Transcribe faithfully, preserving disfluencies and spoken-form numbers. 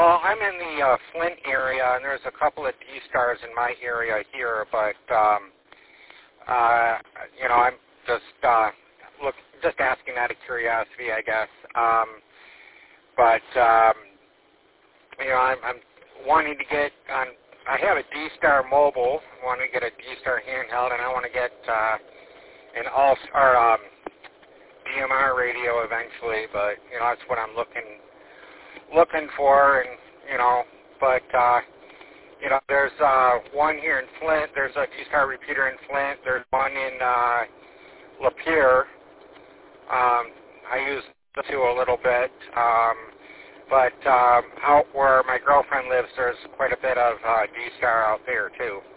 Well, I'm in the uh, Flint area, and there's a couple of D-Stars in my area here, but, um, uh, you know, I'm just, uh, look, just asking out of curiosity, I guess. Um, but, um, you know, I'm, I'm wanting to get on, I have a D-Star mobile, I want to get a D-Star handheld, and I want to get uh, an all, or, um, D M R radio eventually, but, you know, that's what I'm looking looking for, and, you know, but, uh, you know, there's uh, one here in Flint, there's a D-Star repeater in Flint, there's one in uh, Lapeer. um, I use the two a little bit, um, but um, out where my girlfriend lives, there's quite a bit of uh, D-Star out there, too.